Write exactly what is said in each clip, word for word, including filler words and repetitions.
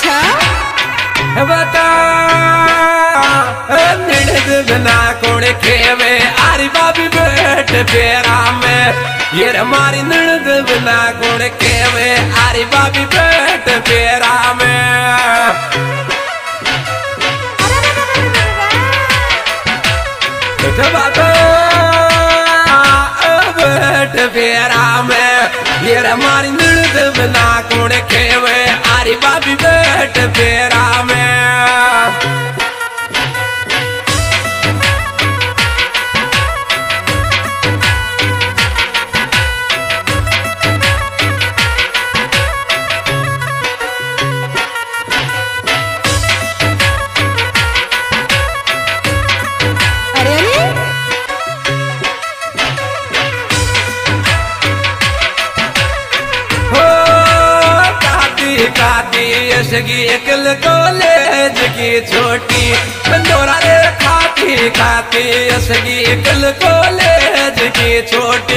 अच्छा बता निड़द बिना कोण खेवे आरी बाबी बैठ फेरा में ये हमारी निड़द बिना कोण खेवे आरी बाबी बैठ फेरा में बैठ फेरा में ये हमारी निड़द बिना कोण खेवे आरी बाबी बैठ फेरा में यशगी एकल कॉलेज की छोटी बंदोरा रे खाती खाती यशगी एकल कॉलेज की छोटी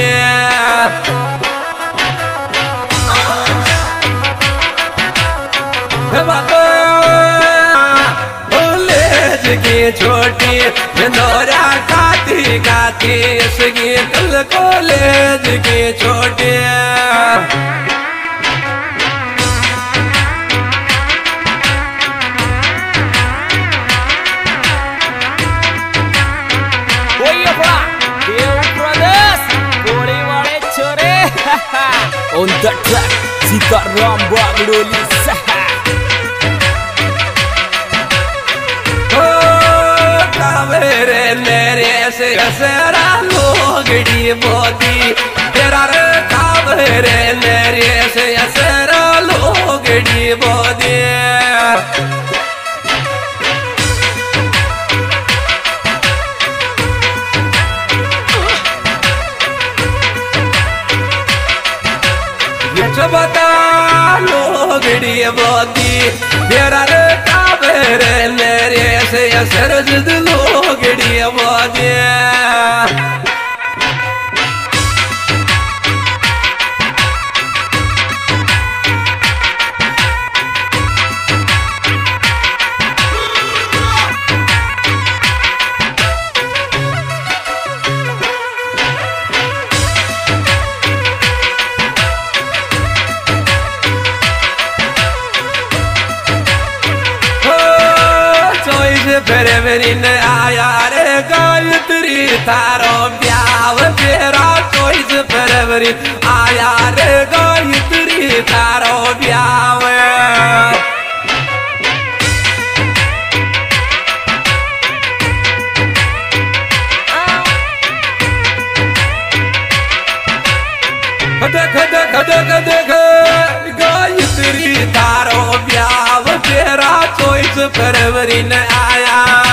कॉलेज की छोटी बंदोरा खाती खाती यशगी एकल कॉलेज की छोटी On the track, Sitaram Bagdoli Saha. Oh, kavere mere se asera logdi bodi. Tera re kavere mere se asera logdi bodi. बता लोगड़ी बोदी मेरा रे काबरे मेरे से सरजद लोगड़ी बोदी फरवरी ने आया रे गायत्री थारो ब्याव तेरा चौबीस फरवरी आया रे गायत्री थारो ब्याव देख देख देख देख गायत्री थारो ब्याव तेरा चौबीस फरवरी ने आया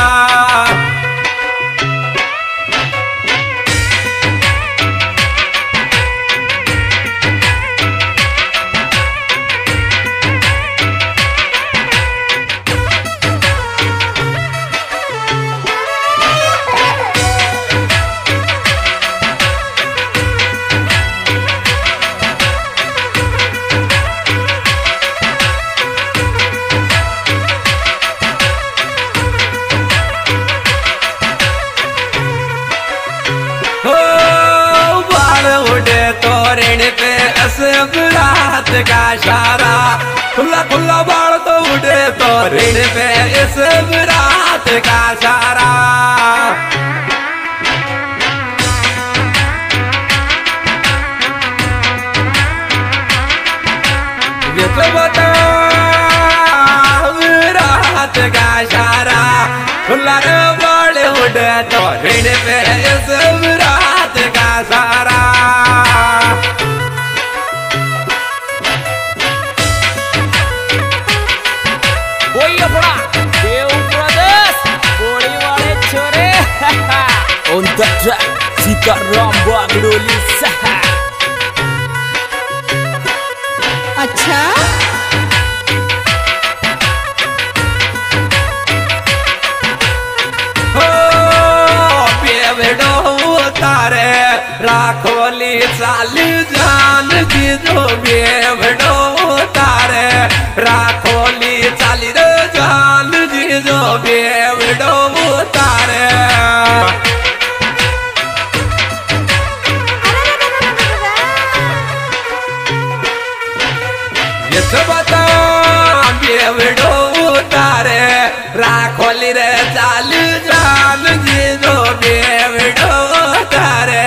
रात का इशारा खुला खुला बाल तो उड़े तो ऋण पे इस रात का इशारा ये तो बता रात का इशारा खुला बाल उड़े तो ऋण पे इस रात का इशारा On the track, Sitaram Bagdoli Saha. अच्छा हो बेवड़ो तारे राखोली चाल जान की जो बेवड़ो तारे राखोली चाल बेवड़ो उतारे राखोली रे चाल जान जी जो बेवड़ो उतारे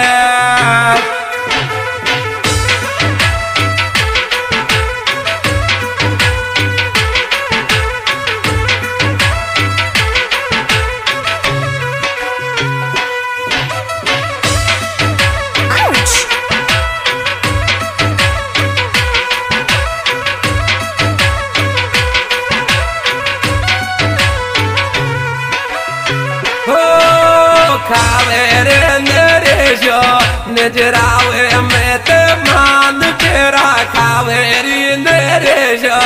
खावे रे नरेशो नजरावे में ते मान तेरा खावे रे नरेशो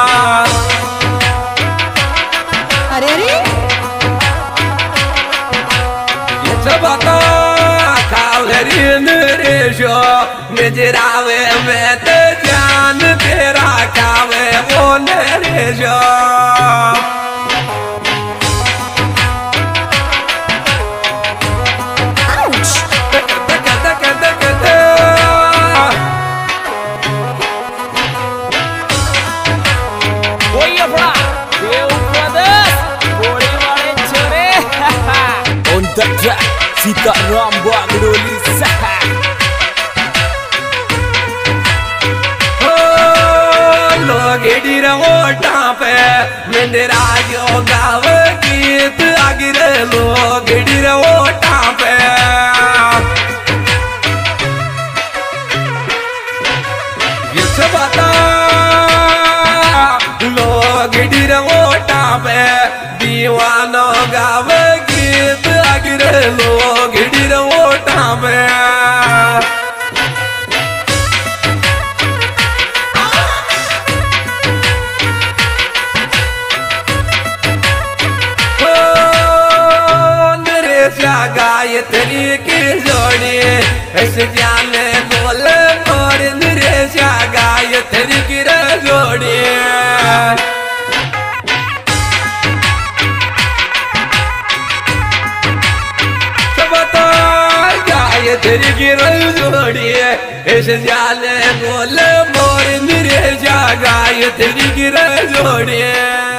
अरे रे ये सब तो खावे रे नरेशो नजरावे में ते जान तेरा खावे वो नरेशो On the track, Sitaram Bagdolis. लोगेडी रवोटा पे मेरा जो गाव गीत आगिरे लोगेडी रवोटा पे ये सब बता लोगेडी रवोटा पे दीवानो गाव गीत आगिरे लोगेडी रवोटा पे गायत्री की जोड़ी ऐसे जाने बोल और नरेशा गायत्री की जोड़ी सब तो गायत्री की जोड़ी ऐसे जाने बोल और नरेशा गायत्री की जोड़ी